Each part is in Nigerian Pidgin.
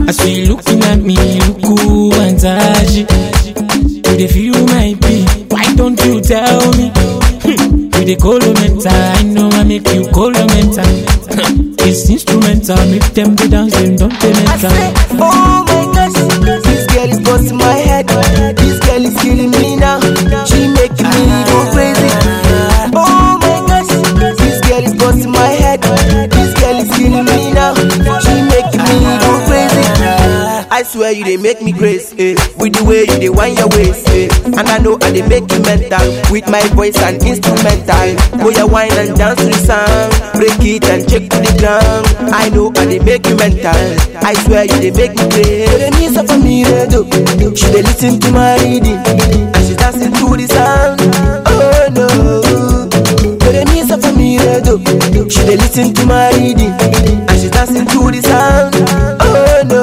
I see you looking at me, look cool and taji. You dey feel my pain, why don't you tell me? You dey colomenta, I know I make you colomenta. It's instrumental, make them go dance, them don't pay mental. Oh my gosh, this girl is busting my head. This girl is killing me now. She making me go crazy. Oh my gosh, this girl is busting my head. This girl is killing me now. She making me go crazy. I swear you they make me crazy, with the way you they wind your waist, and I know I they make you mental, with my voice and instrumental. Boy, you wine and dance to the song, break it and check to the ground. I know I they make you mental. I swear you they make me crazy. The knees of a mirror, she they listen to my reading, and she dancing to the sound. Oh no. The knees of a mirror, she they listen to my reading, and she dancing to the sound. Oh no.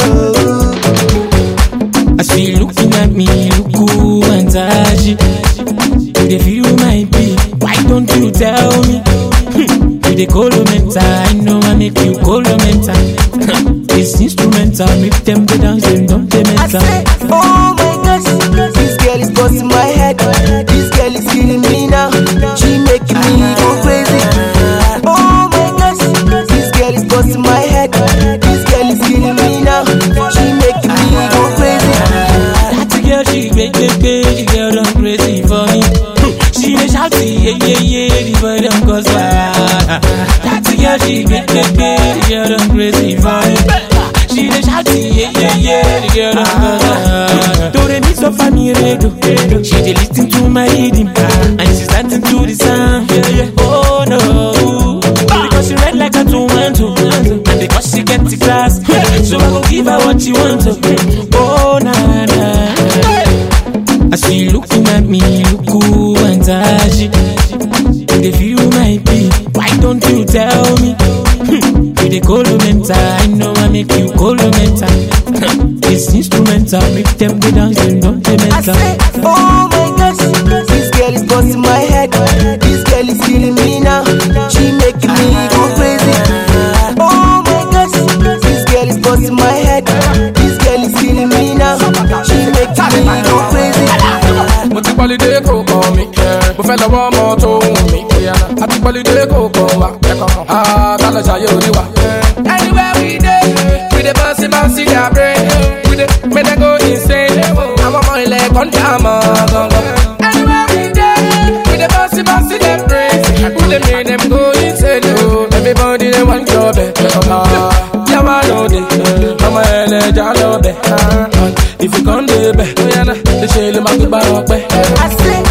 I see you looking at me, look cool and taji. You dey feel my pain, why don't you tell me? You dey colomenta, I know I make you colomenta. It's instrumental, make them go dance, them don't pay mental. Oh my gosh, this girl is busting my head. This girl is killing me now. She making me go crazy. Oh my gosh, this girl is busting my head. This girl is killing me now. She making me go crazy. That girl, she great, the girl done crazy for me. She dey shout, yeah, the boy done cause fire. That girl, she great, the girl done crazy for me. She dey shout, yeah, the girl done cause fire. Do they need so funny radio? She dey listen to my rhythm, and she's dancing to the sound. Oh no, because she red like a tomato, and because she get the class, so I gon' give her what she wants. Oh na na. I see you looking at me, look cool and taji. You dey feel my pain, why don't you tell me? You dey colomenta, I know I make you colomenta. It's instrumental, make them go dance, them don't pay mental. Oh my gosh, this girl is busting my head. This girl is killing me now. She making me go crazy. Oh my gosh, this girl is busting my head. This girl is killing me now. She making me go crazy. Mo ti pọ́lídé kò kàn mí, mo fẹ́ lọ́wọ́ ọmọ tó wù mí. A ti pọ́lídé kò kàn wá, ká lọ ṣàyẹ̀ orí wa. Anywhere we dey bouncy their brain, we dey make them go insane. Àwọn ọmọ ilẹ̀ kan dá mọ́ gangan. Anywhere we dey bouncy their brain, we dey make them go insane. Everybody dey want job, yawa no dey, ọmọ ẹlẹ́jà lọ bẹ̀. If you come dey bẹ̀, ṣe lè má gbégbá ọpẹ́.